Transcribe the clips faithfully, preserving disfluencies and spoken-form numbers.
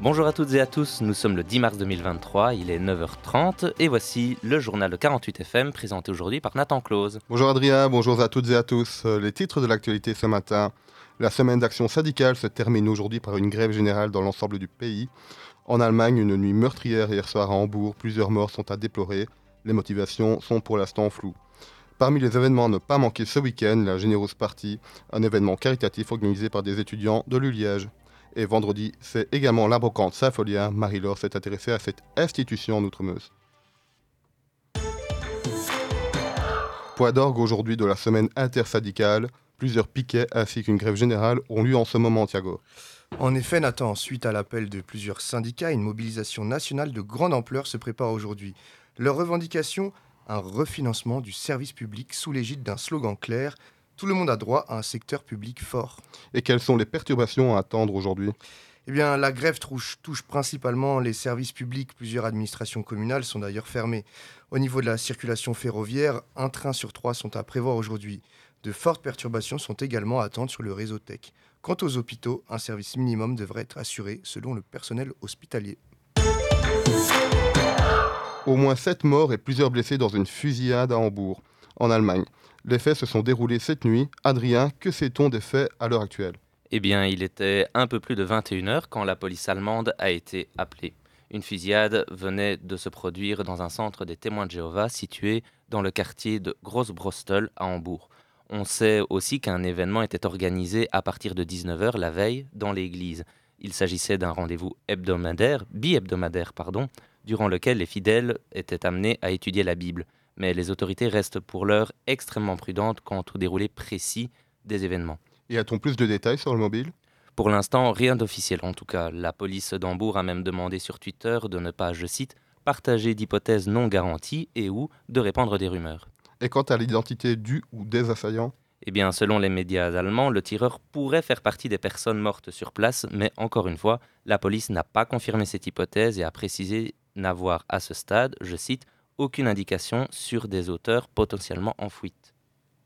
Bonjour à toutes et à tous, nous sommes le dix mars deux mille vingt-trois, il est neuf heures trente et voici le journal de quarante-huit F M présenté aujourd'hui par Nathan Clause. Bonjour Adrien, bonjour à toutes et à tous. Les titres de l'actualité ce matin. La semaine d'action syndicale se termine aujourd'hui par une grève générale dans l'ensemble du pays. En Allemagne, une nuit meurtrière hier soir à Hambourg, plusieurs morts sont à déplorer. Les motivations sont pour l'instant floues. Parmi les événements à ne pas manquer ce week-end, la Generous Party, un événement caritatif organisé par des étudiants de l'U Liège. Et vendredi, c'est également l'abrocante Saint-Folien. Marie-Laure s'est intéressée à cette institution en Outremeuse. Point d'orgue aujourd'hui de la semaine intersyndicale. Plusieurs piquets ainsi qu'une grève générale ont lieu en ce moment, Thiago. En effet, Nathan, suite à l'appel de plusieurs syndicats, une mobilisation nationale de grande ampleur se prépare aujourd'hui. Leur revendication, un refinancement du service public sous l'égide d'un slogan clair. Tout le monde a droit à un secteur public fort. Et quelles sont les perturbations à attendre aujourd'hui ? Eh bien, la grève touche, touche principalement les services publics. Plusieurs administrations communales sont d'ailleurs fermées. Au niveau de la circulation ferroviaire, un train sur trois sont à prévoir aujourd'hui. De fortes perturbations sont également à attendre sur le réseau Tech. Quant aux hôpitaux, un service minimum devrait être assuré selon le personnel hospitalier. Au moins sept morts et plusieurs blessés dans une fusillade à Hambourg, en Allemagne. Les faits se sont déroulés cette nuit. Adrien, que sait-on des faits à l'heure actuelle ? Eh bien, il était un peu plus de vingt et une heures quand la police allemande a été appelée. Une fusillade venait de se produire dans un centre des témoins de Jéhovah situé dans le quartier de Großbrostel à Hambourg. On sait aussi qu'un événement était organisé à partir de dix-neuf heures la veille dans l'église. Il s'agissait d'un rendez-vous hebdomadaire, bi-hebdomadaire, pardon, durant lequel les fidèles étaient amenés à étudier la Bible. Mais les autorités restent pour l'heure extrêmement prudentes quant au déroulé précis des événements. Y a-t-on plus de détails sur le mobile ? Pour l'instant, rien d'officiel en tout cas. La police d'Hambourg a même demandé sur Twitter de ne pas, je cite, « partager d'hypothèses non garanties et ou de répandre des rumeurs ». Et quant à l'identité du ou des assaillants ? Eh bien, selon les médias allemands, le tireur pourrait faire partie des personnes mortes sur place, mais encore une fois, la police n'a pas confirmé cette hypothèse et a précisé n'avoir à ce stade, je cite, aucune indication sur des auteurs potentiellement en fuite.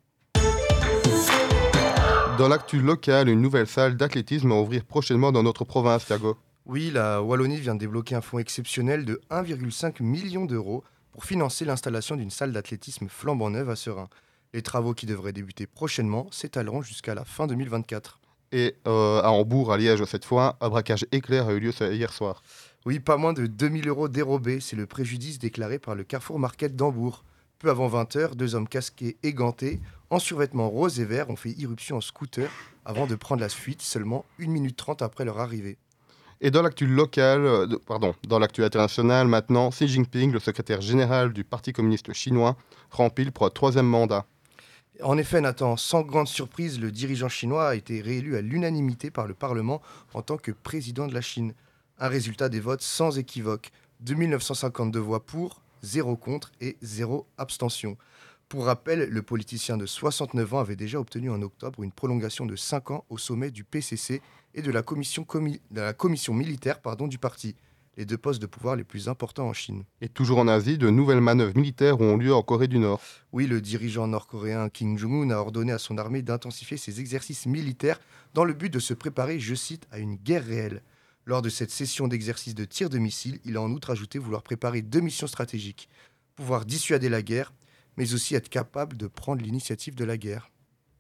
Dans l'actu locale, une nouvelle salle d'athlétisme va ouvrir prochainement dans notre province, Thiago. Oui, la Wallonie vient de débloquer un fonds exceptionnel de un virgule cinq million d'euros pour financer l'installation d'une salle d'athlétisme flambant neuve à Seraing. Les travaux qui devraient débuter prochainement s'étaleront jusqu'à la fin deux mille vingt-quatre. Et euh, à Hambourg, à Liège cette fois, un braquage éclair a eu lieu hier soir. Oui, pas moins de deux mille euros dérobés, c'est le préjudice déclaré par le Carrefour Market d'Hambourg. Peu avant vingt heures, deux hommes casqués et gantés, en survêtement rose et vert, ont fait irruption en scooter avant de prendre la fuite seulement une minute trente après leur arrivée. Et dans l'actu locale, euh, pardon, dans l'actu internationale maintenant, Xi Jinping, le secrétaire général du Parti communiste chinois, rempile pour un troisième mandat. En effet, Nathan, sans grande surprise, le dirigeant chinois a été réélu à l'unanimité par le Parlement en tant que président de la Chine. Un résultat des votes sans équivoque, deux mille neuf cent cinquante-deux voix pour, zéro contre et zéro abstention. Pour rappel, le politicien de soixante-neuf ans avait déjà obtenu en octobre une prolongation de cinq ans au sommet du P C C et de la commission, commi- de la commission militaire pardon, du parti, les deux postes de pouvoir les plus importants en Chine. Et toujours en Asie, de nouvelles manœuvres militaires ont lieu en Corée du Nord. Oui, le dirigeant nord-coréen Kim Jong-un a ordonné à son armée d'intensifier ses exercices militaires dans le but de se préparer, je cite, à une guerre réelle. Lors de cette session d'exercice de tir de missiles, il a en outre ajouté vouloir préparer deux missions stratégiques. Pouvoir dissuader la guerre, mais aussi être capable de prendre l'initiative de la guerre.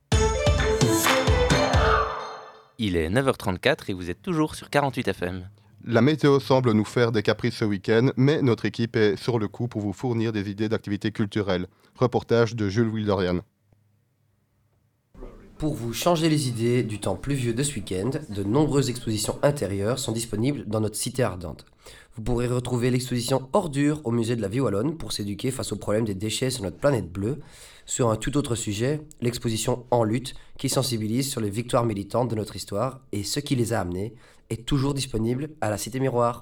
Il est neuf heures trente-quatre et vous êtes toujours sur quarante-huit F M. La météo semble nous faire des caprices ce week-end, mais notre équipe est sur le coup pour vous fournir des idées d'activités culturelles. Reportage de Jules Wilderian. Pour vous changer les idées du temps pluvieux de ce week-end, de nombreuses expositions intérieures sont disponibles dans notre cité ardente. Vous pourrez retrouver l'exposition Ordures au musée de la Vie Wallonne pour s'éduquer face au problème des déchets sur notre planète bleue. Sur un tout autre sujet, l'exposition En lutte qui sensibilise sur les victoires militantes de notre histoire et ce qui les a amenées est toujours disponible à la Cité Miroir.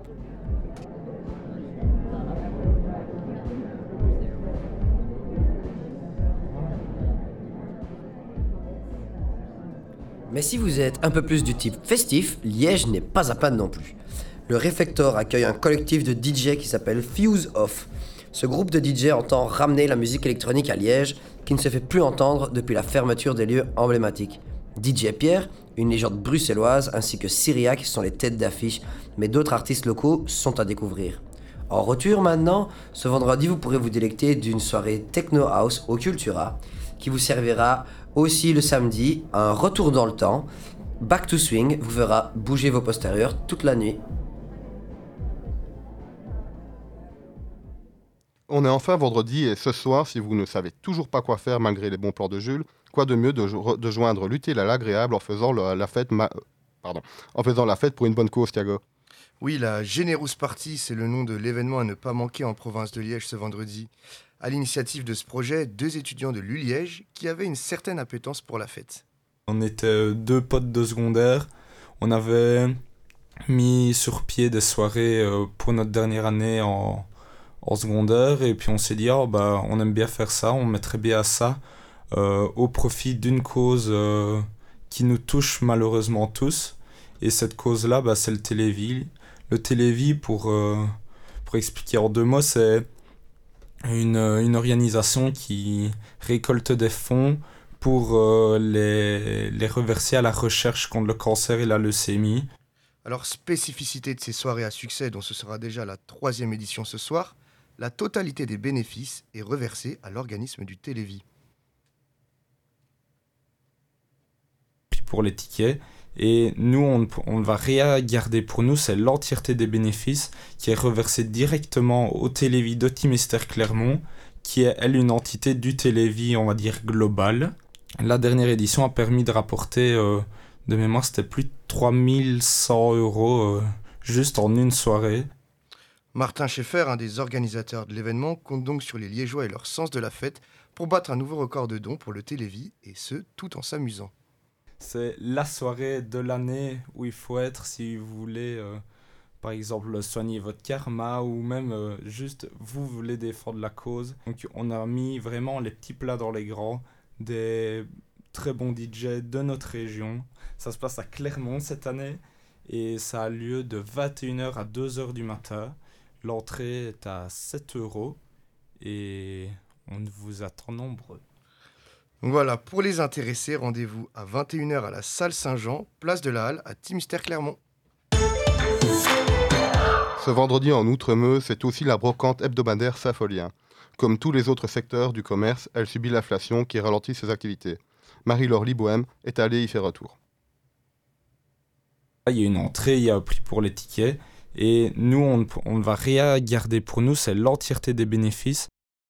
Mais si vous êtes un peu plus du type festif, Liège n'est pas à panne non plus. Le Réfector accueille un collectif de D J qui s'appelle Fuse Off. Ce groupe de D J entend ramener la musique électronique à Liège, qui ne se fait plus entendre depuis la fermeture des lieux emblématiques. D J Pierre, une légende bruxelloise, ainsi que Syriac sont les têtes d'affiche, mais d'autres artistes locaux sont à découvrir. En retour maintenant, ce vendredi vous pourrez vous délecter d'une soirée Techno House au Cultura, qui vous servira aussi le samedi un retour dans le temps. Back to Swing vous fera bouger vos postérieurs toute la nuit. On est enfin vendredi et ce soir, si vous ne savez toujours pas quoi faire malgré les bons plans de Jules, quoi de mieux de, jo- de joindre l'utile à l'agréable en faisant le- la fête ma- pardon, en faisant la fête pour une bonne cause, Thiago. Oui, la Generous Party, c'est le nom de l'événement à ne pas manquer en province de Liège ce vendredi. À l'initiative de ce projet, deux étudiants de l'U Liège qui avaient une certaine appétence pour la fête. On était euh, deux potes de secondaire. On avait mis sur pied des soirées euh, pour notre dernière année en, en secondaire. Et puis on s'est dit, oh, bah, on aime bien faire ça, on mettrait bien ça euh, au profit d'une cause euh, qui nous touche malheureusement tous. Et cette cause-là, bah, c'est le Télévis. Le Télévis, pour, euh, pour expliquer en deux mots, c'est une, une organisation qui récolte des fonds pour euh, les, les reverser à la recherche contre le cancer et la leucémie. Alors, spécificité de ces soirées à succès, dont ce sera déjà la troisième édition ce soir, la totalité des bénéfices est reversée à l'organisme du Télévis. Puis pour les tickets. Et nous, on ne on ne va rien garder pour nous, c'est l'entièreté des bénéfices qui est reversée directement au Télévis de Timester Clermont, qui est, elle, une entité du Télévis, on va dire, globale. La dernière édition a permis de rapporter, euh, de mémoire, c'était plus de trois mille cent euros euh, juste en une soirée. Martin Schaeffer, un des organisateurs de l'événement, compte donc sur les Liégeois et leur sens de la fête pour battre un nouveau record de dons pour le Télévis, et ce, tout en s'amusant. C'est la soirée de l'année où il faut être si vous voulez, euh, par exemple, soigner votre karma ou même euh, juste vous voulez défendre la cause. Donc on a mis vraiment les petits plats dans les grands, des très bons D J de notre région. Ça se passe à Clermont cette année et ça a lieu de vingt et une heures à deux heures du matin. L'entrée est à sept euros et on vous attend nombreux. Donc voilà, pour les intéressés, rendez-vous à vingt et une heures à la salle Saint-Jean, place de la Halle, à Timster Clermont. Ce vendredi en Outre-Meuse, c'est aussi la brocante hebdomadaire Saint-Folien. Comme tous les autres secteurs du commerce, elle subit l'inflation qui ralentit ses activités. Marie-Laure Libohème est allée y faire retour. Il y a une entrée, il y a un prix pour les tickets. Et nous, on ne, on ne va rien garder pour nous, c'est l'entièreté des bénéfices.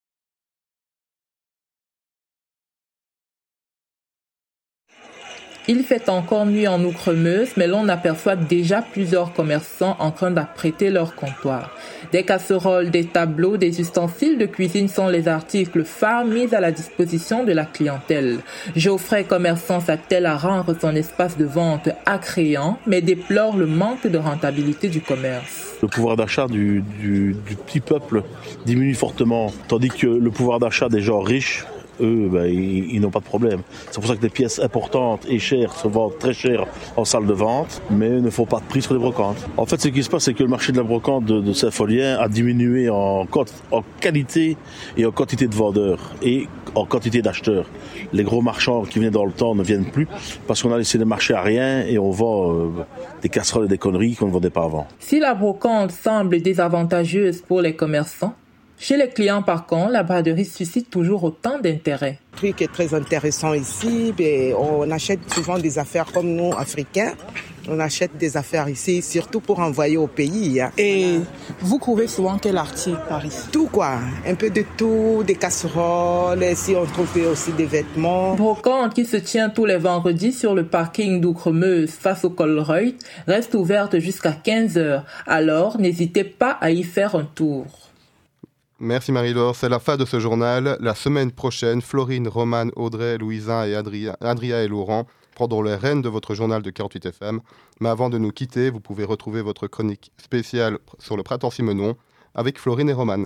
Il fait encore nuit en Outre-Meuse, mais l'on aperçoit déjà plusieurs commerçants en train d'apprêter leur comptoir. Des casseroles, des tableaux, des ustensiles de cuisine sont les articles phares mis à la disposition de la clientèle. Geoffrey, commerçant, s'attelle à rendre son espace de vente attrayant, mais déplore le manque de rentabilité du commerce. Le pouvoir d'achat du, du, du petit peuple diminue fortement, tandis que le pouvoir d'achat des gens riches, eux, ben, ils, ils n'ont pas de problème. C'est pour ça que des pièces importantes et chères se vendent très cher en salle de vente, mais ne font pas de prix sur les brocantes. En fait, ce qui se passe, c'est que le marché de la brocante de, de Saint-Folien a diminué en, en qualité et en quantité de vendeurs et en quantité d'acheteurs. Les gros marchands qui venaient dans le temps ne viennent plus parce qu'on a laissé les marchés à rien et on vend euh, des casseroles et des conneries qu'on ne vendait pas avant. Si la brocante semble désavantageuse pour les commerçants, chez les clients, par contre, la braderie suscite toujours autant d'intérêt. Le truc est très intéressant ici. Ben, on achète souvent des affaires comme nous, Africains. On achète des affaires ici, surtout pour envoyer au pays. Hein. Et vous trouvez souvent quel article par ici? Tout quoi, un peu de tout, des casseroles, ici on trouve aussi des vêtements. Brocante qui se tient tous les vendredis sur le parking d'Outre-Meuse face au Colruyt reste ouverte jusqu'à quinze heures. Alors, n'hésitez pas à y faire un tour. Merci Marie-Laure, c'est la fin de ce journal. La semaine prochaine, Florine, Romane, Audrey, Louisa et Adria, Adria et Laurent prendront les rênes de votre journal de quarante-huit F M. Mais avant de nous quitter, vous pouvez retrouver votre chronique spéciale sur le printemps Simenon avec Florine et Romane.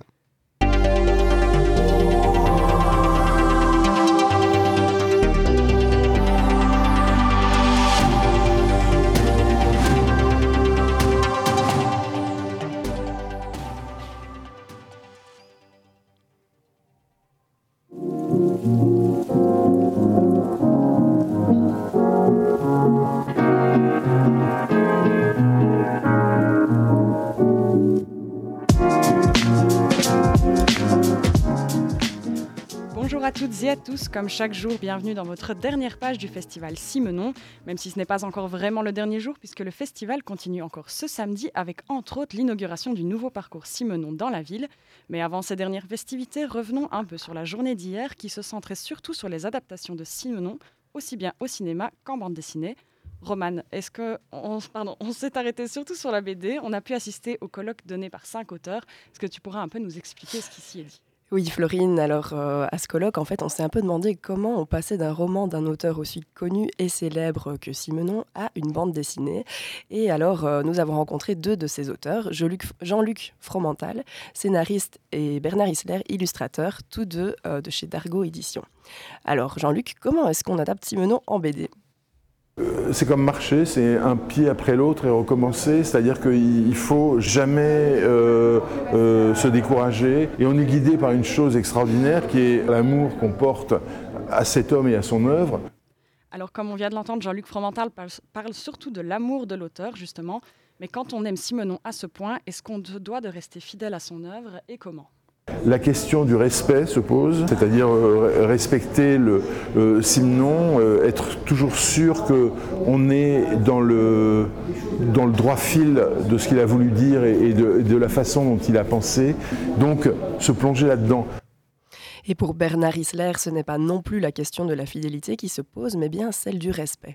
à toutes et à tous, comme chaque jour, bienvenue dans votre dernière page du festival Simenon, même si ce n'est pas encore vraiment le dernier jour puisque le festival continue encore ce samedi avec entre autres l'inauguration du nouveau parcours Simenon dans la ville. Mais avant ces dernières festivités, revenons un peu sur la journée d'hier qui se centrait surtout sur les adaptations de Simenon, aussi bien au cinéma qu'en bande dessinée. Romane, est-ce que on, pardon, on s'est arrêté surtout sur la B D, on a pu assister au colloque donné par cinq auteurs. Est-ce que tu pourras un peu nous expliquer ce qui s'y est dit ? Oui, Florine, alors euh, à ce colloque, en fait, on s'est un peu demandé comment on passait d'un roman d'un auteur aussi connu et célèbre que Simenon à une bande dessinée. Et alors, euh, nous avons rencontré deux de ces auteurs, Jean-Luc, Jean-Luc Fromental, scénariste, et Bernard Isler, illustrateur, tous deux euh, de chez Dargaud Éditions. Alors, Jean-Luc, comment est-ce qu'on adapte Simenon en B D ? C'est comme marcher, c'est un pied après l'autre et recommencer, c'est-à-dire qu'il ne faut jamais euh, euh, se décourager. Et on est guidé par une chose extraordinaire qui est l'amour qu'on porte à cet homme et à son œuvre. Alors comme on vient de l'entendre, Jean-Luc Fromental parle, parle surtout de l'amour de l'auteur justement. Mais quand on aime Simenon à ce point, est-ce qu'on doit de rester fidèle à son œuvre et comment ? La question du respect se pose, c'est-à-dire euh, respecter le euh, Simenon, euh, être toujours sûr qu'on est dans le, dans le droit fil de ce qu'il a voulu dire et, et, de, et de la façon dont il a pensé, donc se plonger là-dedans. Et pour Bernard Isler, ce n'est pas non plus la question de la fidélité qui se pose, mais bien celle du respect.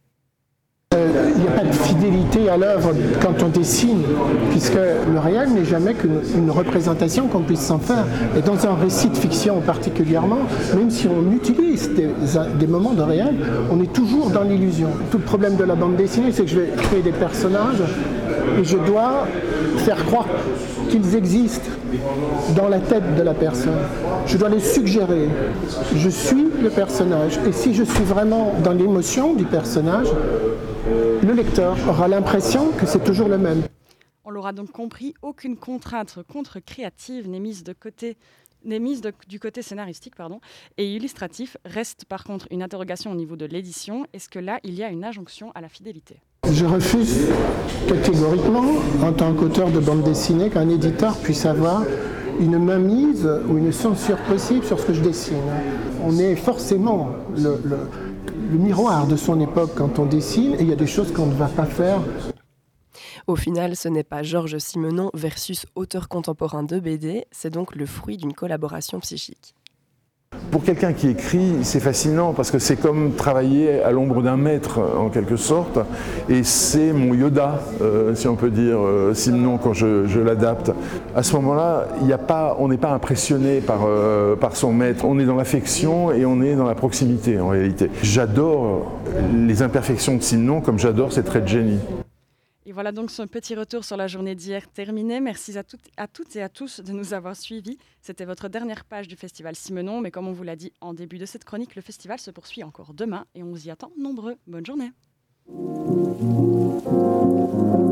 Il n'y a pas de fidélité à l'œuvre quand on dessine, puisque le réel n'est jamais qu'une une représentation qu'on puisse s'en faire. Et dans un récit de fiction particulièrement, même si on utilise des, des moments de réel, on est toujours dans l'illusion. Tout le problème de la bande dessinée, c'est que je vais créer des personnages et je dois faire croire qu'ils existent dans la tête de la personne. Je dois les suggérer. Je suis le personnage. Et si je suis vraiment dans l'émotion du personnage, le lecteur aura l'impression que c'est toujours le même. On l'aura donc compris, aucune contrainte contre-créative n'est mise, de côté, n'est mise de, du côté scénaristique pardon, et illustratif. Reste par contre une interrogation au niveau de l'édition. Est-ce que là, il y a une injonction à la fidélité ? Je refuse catégoriquement, en tant qu'auteur de bande dessinée, qu'un éditeur puisse avoir une mainmise ou une censure possible sur ce que je dessine. On est forcément le, le, le miroir de son époque quand on dessine, et il y a des choses qu'on ne va pas faire. Au final, ce n'est pas Georges Simenon versus auteur contemporain de B D, c'est donc le fruit d'une collaboration psychique. Pour quelqu'un qui écrit, c'est fascinant parce que c'est comme travailler à l'ombre d'un maître en quelque sorte, et c'est mon Yoda, euh, si on peut dire, euh, Simenon quand je, je l'adapte. À ce moment-là, il y a pas, on n'est pas impressionné par, euh, par son maître, on est dans l'affection et on est dans la proximité en réalité. J'adore les imperfections de Simenon comme j'adore ses traits de génie. Et voilà donc ce petit retour sur la journée d'hier terminé. Merci à toutes, à toutes et à tous de nous avoir suivis. C'était votre dernière page du festival Simenon, mais comme on vous l'a dit en début de cette chronique, le festival se poursuit encore demain et on vous y attend nombreux. Bonne journée.